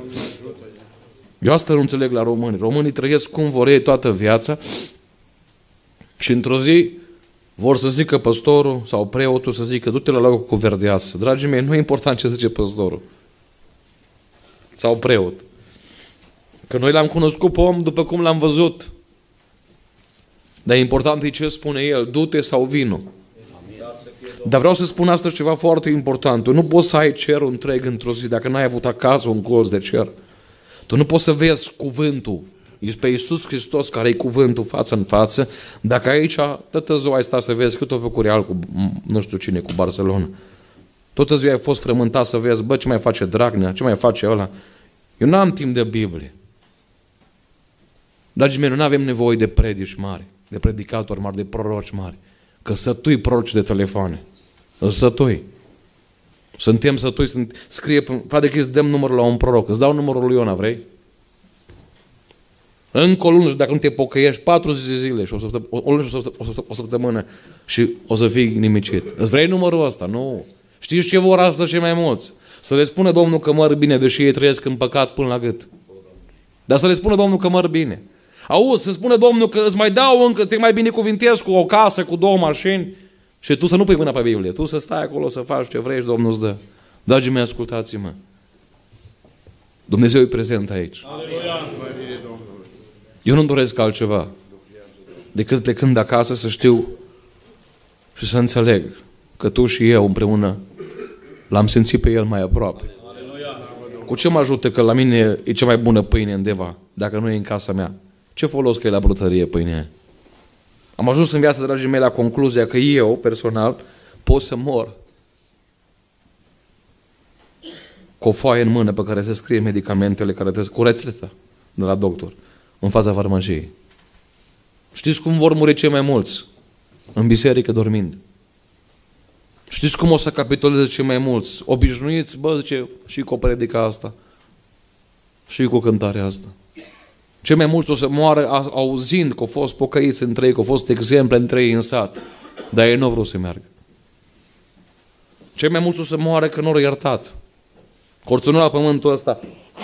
Eu asta nu înțeleg la români. Românii trăiesc cum vor ei toată viața și într-o zi vor să zică păstorul sau preotul să zică du-te la locul cu verdeață. Dragii mei, nu e important ce zice păstorul sau preot. Că noi l-am cunoscut pe om după cum l-am văzut. Dar important e ce spune el, du-te sau vino. Dar vreau să spun astăzi ceva foarte important. Tu nu poți să ai cerul întreg într-o zi dacă n-ai avut acasă un colț de cer. Tu nu poți să vezi cuvântul. Ești pe Iisus Hristos care e cuvântul față în față. Dacă aici toată ziua ai stat să vezi cât o făcut Real cu nu știu cine, cu Barcelona. Toată ziua ai fost frământat să vezi, bă, ce mai face Dragnea, ce mai face ăla. Eu n-am timp de Biblie. Dragii mei, nu avem nevoie de predici mari, de predicatori mari, de proroci mari. Că sătui proroci de telefoane. Îl sătui. Suntem sătui, sunt, scrie, frate că îți dăm numărul la un proroc. Îți dau numărul lui Iona, vrei? Încă o lună și dacă nu te pocăiești, patruzeci de zile și o, săptăm- o, lună și o, săptăm- o săptămână și o să fii nimicit. Îți vrei numărul ăsta? Nu. Știți ce vor astăzi cei mai mulți? Să le spună Domnul că măr bine, deși ei trăiesc în păcat până la gât. Dar să le spună Domnul că măr bine. Auzi, să spună Domnul că îți mai dau încă, te mai binecuvintez cu o casă, cu două mașini și tu să nu pui mâna pe Biblie. Tu să stai acolo să faci ce vrei și Domnul îți dă. Dragii mei, ascultați-mă. Dumnezeu e prezent aici. Aleluia. Eu nu-mi doresc altceva decât plecând de acasă să știu și să înțeleg că tu și eu împreună l-am simțit pe El mai aproape. Aleluia. Cu ce mă ajută că la mine e cea mai bună pâine în Deva, dacă nu e în casa mea? Ce folos că e la brutărie pâinea? Am ajuns în viața, dragii mei, la concluzia că eu, personal, pot să mor cu o foaie în mână pe care se scrie medicamentele, care trebuie, cu rețeta de la doctor, în fața farmaciei. Știți cum vor muri cei mai mulți? În biserică dormind. Știți cum o să capituleze cei mai mulți? Obișnuiți, bă, zice, și cu o predica asta, și cu cântarea asta. Cei mai mulți o să moară auzind că au fost pocăiți între ei, că au fost exemple între ei în sat, dar ei nu au vrut să meargă. Cei mai mulți o să moară că nu au iertat. Corțunul la pământul ăsta.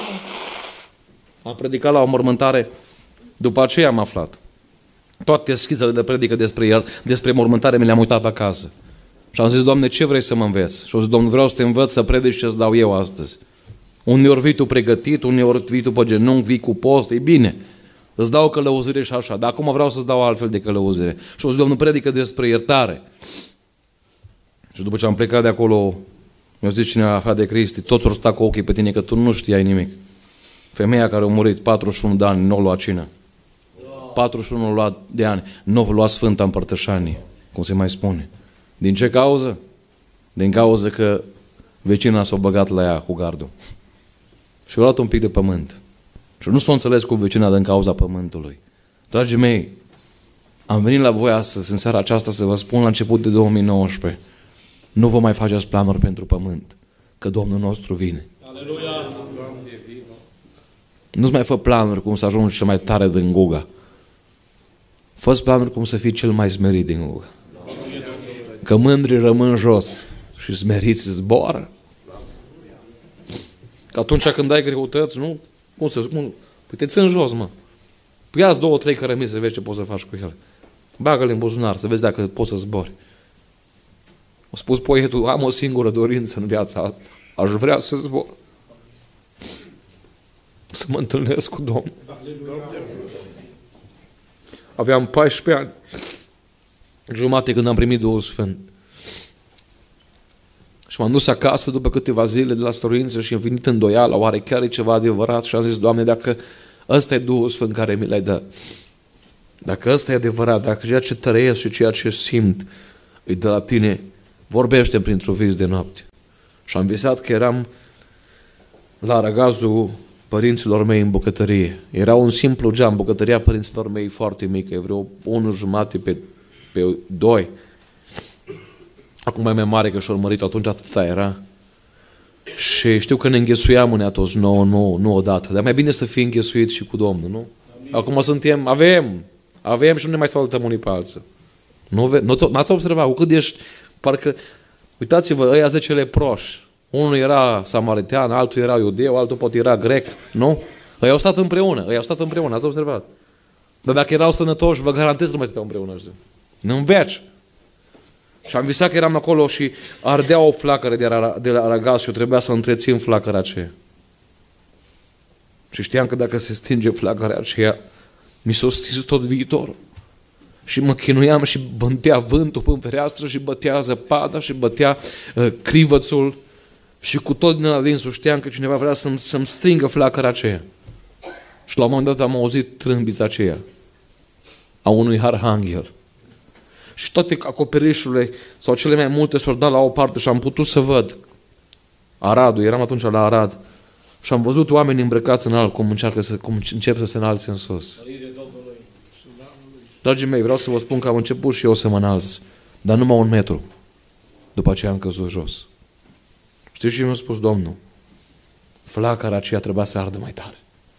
Am predicat la o mormântare, după aceea am aflat. Toate schizele de predică despre, el, despre mormântare mi le-am uitat acasă. Și am zis, Doamne, ce vrei să mă înveți? Și am zis, Doamne, vreau să te învăț să predici ce îți dau eu astăzi. Uneori vii tu pregătit, uneori vii tu pe genunchi, vii cu post, e bine. Îți dau călăuzire și așa, dar acum vreau să-ți dau altfel de călăuzire. Și am zis, Doamne, predică despre iertare. Și după ce am plecat de acolo, mi-a zis cineva, frate Cristi, toți ori sta cu ochii pe tine, că tu nu știai nimic. Femeia care a murit patruzeci și unu de ani, nu a luat cină. patruzeci și unu de ani, nu a luat Sfânta Împărtășanie, cum se mai spune. Din ce cauză? Din cauza că vecina s-a băgat la ea cu gardul. Și a luat un pic de pământ. Și nu s-a înțeles cu vecina din cauza pământului. Dragii mei, am venit la voi astăzi, în seara aceasta, să vă spun la început de două mii nouăsprezece, nu vă mai faceți planuri pentru pământ, că Domnul nostru vine. Aleluia! Nu-ți mai fă planuri cum să ajungi cel mai tare din Guga. Fă-ți planuri cum să fii cel mai smerit din Guga. Că mândrii rămân jos și smeriți zboară. Că atunci când ai greutăți, nu? Cum să spun? Păi te țin jos, mă. Păi ia-ți două, trei cărămizi să vezi ce poți să faci cu ele. Bagă-le în buzunar să vezi dacă poți să zbori. A spus poetul, am o singură dorință în viața asta. Aș vrea să zbor. Să mă întâlnesc cu Domnul. Aveam paisprezece ani. Jumate când am primit Duhul Sfânt. Și m-am dus acasă după câteva zile de la stăruință și am venit îndoială, oare chiar e ceva adevărat? Și am zis, Doamne, dacă ăsta e Duhul Sfânt care mi l-ai dat, dacă ăsta e adevărat, dacă ceea ce trăiesc și ceea ce simt e de la tine, vorbește-mi printr-un vis de noapte. Și am visat că eram la răgazul părinților mei în bucătărie. Era un simplu geam, bucătăria părinților mei foarte mică, e vreo unu jumate pe, pe doi. Acum e mai mare că și-o urmărit, atunci atâta era. Și știu că ne înghesuiam unea toți, nu, nu, nu odată. Dar mai bine să fii înghesuit și cu Domnul, nu? Amin. Acum suntem, avem, avem și nu ne mai salutăm unii pe alții. Nu, nu, n-ați observat, cu cât ești, parcă, uitați-vă, ăia zece leproși. Unul era samaritean, altul era iudeu, altul poate era grec, nu? Ei au stat împreună, ei au stat împreună, ați observat? Dar dacă erau sănătoși, vă garantez că nu mai stăteau împreună. În veci. Și am visat că eram acolo și ardea o flacără de, ara, de aragaz și eu trebuia să întrețin flacăra aceea. Și știam că dacă se stinge flacăra aceea, mi s-o stins tot viitorul. Și mă chinuiam și bătea vântul în fereastră și bătea zăpada și bătea uh, crivățul și cu tot din adinsul știam că cineva vrea să-mi, să-mi stingă flacăra aceea. Și la un moment dat am auzit trâmbița aceea a unui arhanghel. Și toate acoperișurile sau cele mai multe s-au dat la o parte și am putut să văd Aradul, eram atunci la Arad și am văzut oameni îmbrăcați în alb cum, încearcă să, cum încep să se înalțe în sus. Dragii mei, vreau să vă spun că am început și eu să mă înalț, dar numai un metru. După aceea am căzut jos. Știți ce mi-a spus Domnul? Flacăra aceea trebuia să ardă mai tare.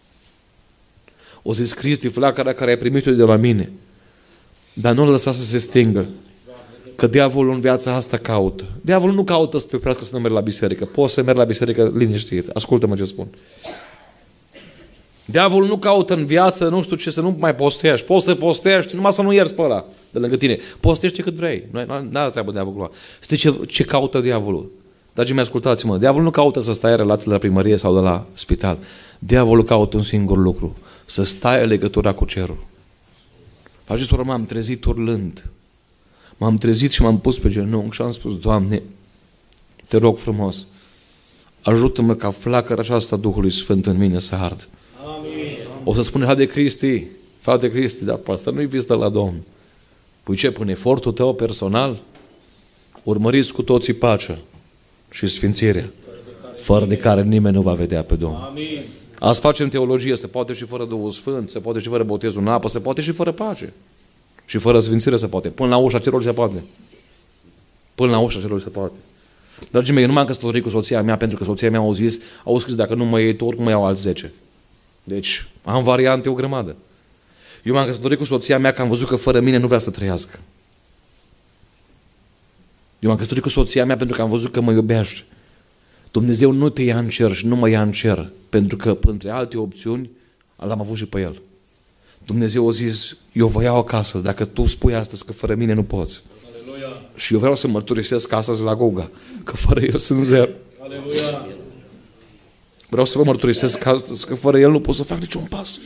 O zis Cristi, flacăra care ai primit-o de la mine, dar nu-l lăsa să se stingă. Că diavolul în viața asta caută. Diavolul nu caută să te oprească să nu mergi la biserică. Poți să mergi la biserică liniștit. Ascultă-mă ce spun. Diavolul nu caută în viață, nu știu ce, să nu mai postești. Poți să postești, numai să nu ierți pe ăla de lângă tine. Postește cât vrei. Nu are treabă diavolul. Știi ce, ce caută diavolul? Dragii mei, ascultați-mă. Diavolul nu caută să stai în relații de la primărie sau de la spital. Diavolul caută un singur lucru. Să stai în legătura cu cerul. Faceți urmă, m-am trezit urlând. M-am trezit și m-am pus pe genunchi și am spus, Doamne, te rog frumos, ajută-mă ca flacăra aceasta Duhului Sfânt în mine să ard. Amin. O să spune, haide Cristi, frate Cristi, dar pe asta nu-i vizită la Domn. Păi ce, până efortul tău personal? Urmăriți cu toții pacea și sfințirea, fără de care nimeni nu va vedea pe Domnul. Amin. Azi facem teologie, se poate și fără Duhul Sfânt, se poate și fără botezul în apă, se poate și fără pace. Și fără sfințire se poate. Până la ușa celor se poate. Până la ușa celor se poate. Dragii mei, eu nu m-am căsătorit cu soția mea pentru că soția mea au zis, au scris, dacă nu mă iei tu, oricum mă iau alți zece. Deci, am variante o grămadă. Eu m-am căsătorit cu soția mea că am văzut că fără mine nu vrea să trăiască. Eu m-am căsătorit cu soția mea pentru că am văzut că mă iubește. Dumnezeu nu te ia în cer și nu mă ia în cer, pentru că, între alte opțiuni, l-am avut și pe el. Dumnezeu a zis, eu vă iau acasă, dacă tu spui astăzi că fără mine nu poți. Aleluia. Și eu vreau să mărturisesc astăzi la Goga, că fără el sunt zero. Aleluia. Vreau să vă mărturisesc astăzi că fără el nu pot să fac niciun pas.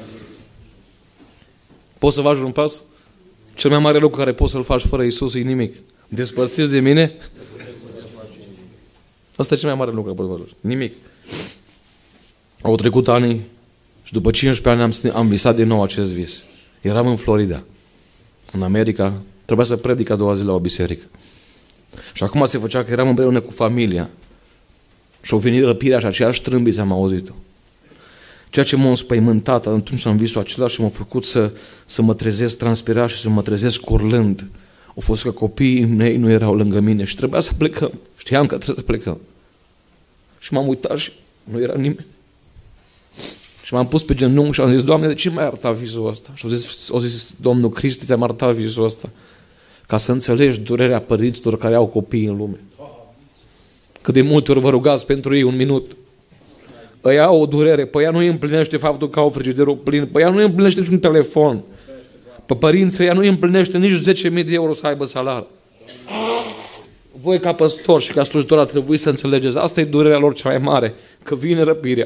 Poți să faci un pas? Cel mai mare lucru care poți să-l faci fără Iisus e nimic. Despărțiți de mine? Asta e cel mai mare lucru care poți să faci. Nimic. Au trecut ani și după cincisprezece ani am, am visat din nou acest vis. Eram în Florida, în America, trebuia să predic a doua zi la o biserică. Și acum se făcea că eram împreună cu familia. Și-au venit răpirea și aceeași trâmbiță am auzit-o. Ceea ce m-a înspăimântat atunci am visul acela și m-a făcut să, să mă trezesc transpirat și să mă trezesc urlând. A fost că copiii mei nu erau lângă mine și trebuia să plecăm. Știam că trebuie să plecăm. Și m-am uitat și nu era nimeni. Și m-am pus pe genunchi și am zis, Doamne, de ce m-ai arătat visul ăsta? Și au zis, au zis Domnul Cristi, ți-am arătat visul ăsta ca să înțelegi durerea părinților care au copii în lume. Cât de multe ori vă rugați pentru ei un minut. Ăia au o durere, pe ea nu îi împlinește faptul că au frigiderul plin, pe ea nu îi împlinește niciun telefon. Pe părinții ea nu îi împlinește nici zece mii de euro să aibă salar. Voi ca păstor și ca slujitor ar trebui să înțelegeți, asta e durerea lor cea mai mare, că vine răpirea.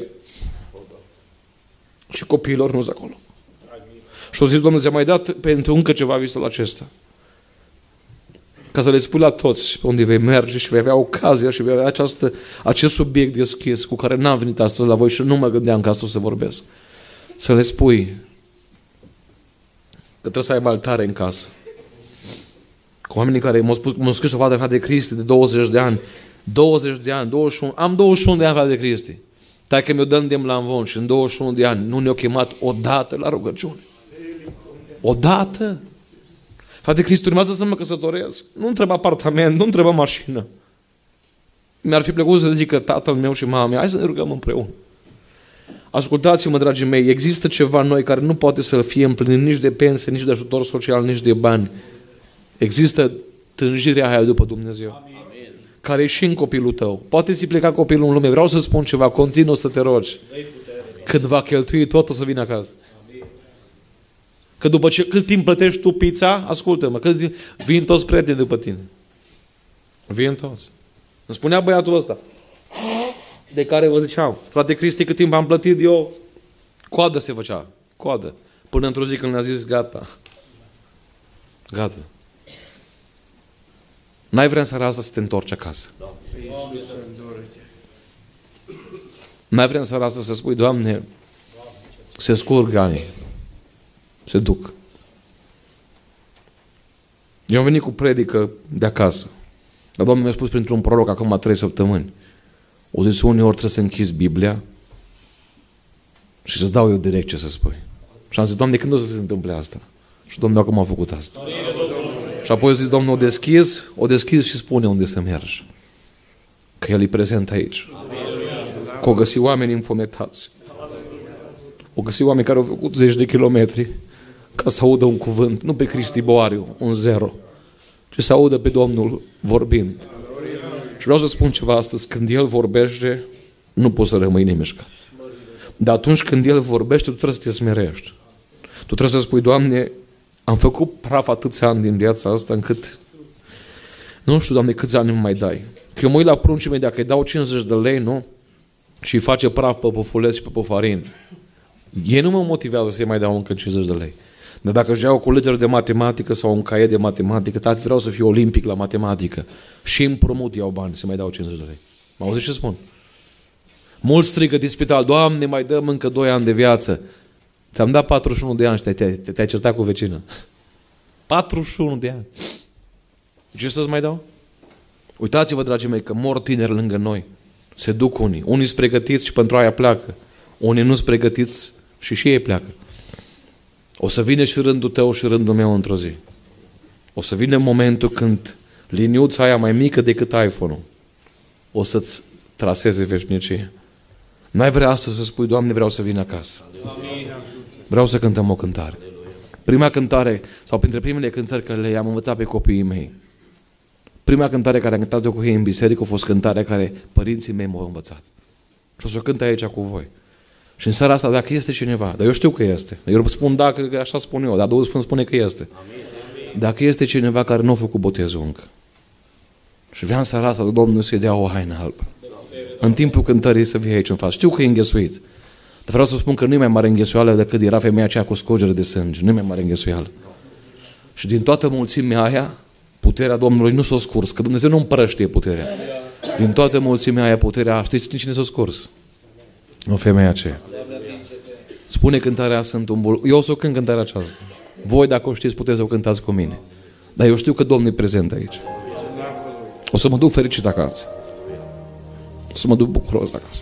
Și copiilor nu-s acolo. Și au zis, Domnul, ți-a mai dat pentru încă ceva visul acesta. Ca să le spui la toți unde vei merge și vei avea ocazia și vei avea această, acest subiect deschis cu care n-am venit astăzi la voi și nu mă gândeam că astăzi să vorbesc. Să le spui că trebuie să aibă altare în casă. Cu oamenii care m-au, spus, m-au scris o fată de Cristi de douăzeci de ani, douăzeci de ani, douăzeci și unu, am douăzeci și unu de ani fată de Cristi. Dacă mi-o dă îndemn la învon și în douăzeci și unu de ani nu ne-au chemat odată la rugăciune. Odată. Frate Cristi, urmează să mă căsătoresc. Nu întreb apartament, nu întreb mașină. Mi-ar fi plăcut să zic că tatăl meu și mama mea, hai să ne rugăm împreună. Ascultați-mă, dragii mei, există ceva în noi care nu poate să fie împlinit nici de pensie, nici de ajutor social, nici de bani. Există tânjirea aia după Dumnezeu. Amin. Care e și în copilul tău. Poate ți pleca copilul în lume. Vreau să spun ceva, continuă să te rogi. Când va cheltui tot, o să vină acasă. Amin. Că după ce, cât timp plătești tu pizza, ascultă-mă, cât timp, vin toți prieteni după tine. Vin toți. Îmi spunea băiatul ăsta, de care vă ziceam, frate Cristi, cât timp am plătit eu, coadă se făcea, coadă. Până într-o zi când ne-a zis, gata. Gata. N-ai vrea în seara asta să te întorci acasă. N-ai vrea în seara asta să spui, Doamne, se scurg anii, se duc. Eu am venit cu predică de acasă. Dar Doamne mi-a spus printr-un proroc acum trei săptămâni. O zis, uneori trebuie să închizi Biblia și să-ți dau eu direct ce să spui. Și am zis, Doamne, când o să se întâmple asta? Și Domnul acum a făcut asta. Și apoi a zis, Domnul, o deschizi, o deschizi și spune unde să mergi. Că El e prezent aici. Că o găsi oameni înfometați. O găsi oameni care au făcut zeci de kilometri ca să audă un cuvânt, nu pe Cristi Boariu, un zero, ci să audă pe Domnul vorbind. Și vreau să spun ceva astăzi, când El vorbește, nu poți să rămâi nemișcat. Dar atunci când El vorbește, tu trebuie să te smerești. Tu trebuie să spui, Doamne, am făcut praf atâția ani din viața asta încât nu știu, Doamne, câți ani îmi mai dai. Că eu mă uit la pruncii mei, dacă îi dau cincizeci de lei, nu? Și îi face praf pe păfuleț și pe păfarin. Ei nu mă motivează să-i mai dau încă cincizeci de lei. Dar dacă își iau o culegere de matematică sau un caiet de matematică, tati, vreau să fiu olimpic la matematică. Și împrumut iau bani să mai dau cincizeci de lei. Mă auzi ce spun? Mulți strigă din spital, Doamne, mai dăm încă doi ani de viață. Ți-am dat patruzeci și unu de ani și te-ai, te-ai, te-ai certat cu vecină. patruzeci și unu de ani. Ce să-ți mai dau? Uitați-vă, dragii mei, că mor tineri lângă noi. Se duc unii. Unii sunt pregătiți și pentru aia pleacă. Unii nu sunt pregătiți și și ei pleacă. O să vină și rândul tău și rândul meu într-o zi. O să vină momentul când liniuța aia mai mică decât iPhone-ul o să-ți traseze veșnicie. N-ai vrea astăzi să spui, Doamne, vreau să vin acasă. Vreau să cântăm o cântare. Prima cântare, sau printre primele cântări care le-am învățat pe copiii mei, prima cântare care am cântat-o cu ei în biserică a fost cântarea care părinții mei m-au învățat. Și o să o cânt aici cu voi. Și în seara asta, dacă este cineva, dar eu știu că este, eu spun dacă, că așa spun eu, dar Duhul Sfânt spune că este. Dacă este cineva care nu a făcut botezul încă și vrea în seara asta, Domnul să-i dea o haină albă, în timpul cântării să vii aici în față. Știu că e înghesuit, dar vreau să spun că nu e mai mare înghesuială decât era femeia aceea cu scurgere de sânge. Nu e mai mare înghesuială. Și din toată mulțimea aia, puterea Domnului nu s-a scurs, că Dumnezeu nu împrăștie puterea. Din toată mulțimea aia, puterea, știți cine s-a scurs? O femeie aceea. Spune cântarea, sunt un bul... Eu o să o cânt cântarea aceasta. Voi, dacă o știți, puteți să o cântați cu mine. Dar eu știu că Domnul e prezent aici. O să mă duc fericit acasă. O să mă duc bucuros acasă.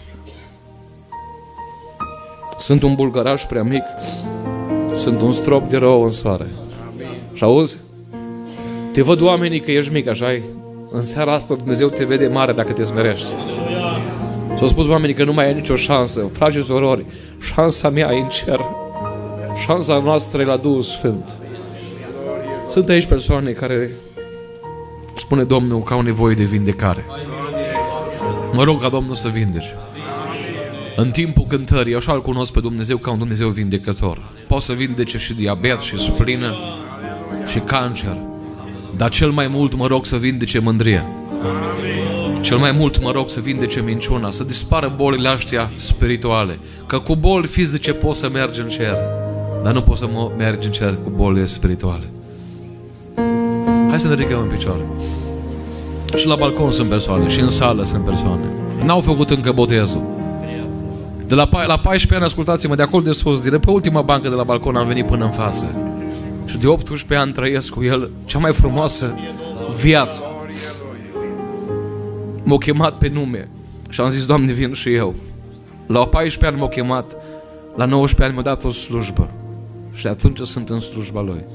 Sunt un bulgăraș prea mic. Sunt un strop de rău în soare. Și auzi? Te văd oamenii că ești mic, așa-i? În seara asta Dumnezeu te vede mare dacă te smerești. S-au spus oamenii că nu mai ai nicio șansă. Fragi și sorori, șansa mea e în cer. Șansa noastră e la Duhul Sfânt. Sunt aici persoane care spune Domnul că au nevoie de vindecare. Mă rog ca Domnul să vindece. În timpul cântării, eu așa-L cunosc pe Dumnezeu ca un Dumnezeu vindecător. Poate să vindece și diabet, și splină, și cancer. Dar cel mai mult mă rog să vindece mândria. Cel mai mult mă rog să vindece minciuna, să dispară bolile astea spirituale. Că cu boli fizice poți să mergi în cer, dar nu poți să mergi în cer cu bolile spirituale. Hai să ne ridicăm în picioare. Și la balcon sunt persoane, și în sală sunt persoane. N-au făcut încă botezul. De la, la paisprezece ani, ascultați-mă, de acolo de sus, de pe ultima bancă de la balcon am venit până în față. Și de optsprezece ani trăiesc cu el cea mai frumoasă viață. M-a chemat pe nume și am zis, Doamne, vin și eu. La paisprezece ani m-a chemat, la nouăsprezece ani mi-a dat o slujbă. Și de atunci sunt în slujba Lui.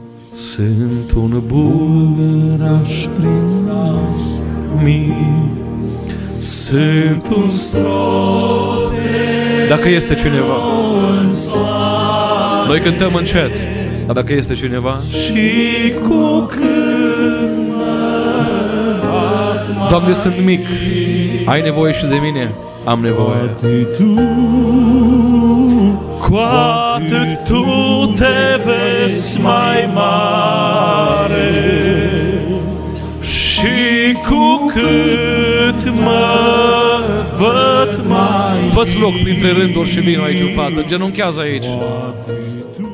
Sunt un bulgăraș prin mic, sunt un strop. Dacă este cineva, noi cântăm încet, dar dacă este cineva, și cu cât Doamne, sunt mic, ai nevoie și de mine, am nevoie. Cu atât tu te vezi mai mare și cu cât mă văd mai. Fă-ți loc printre rânduri și vino aici în față, genunchează aici.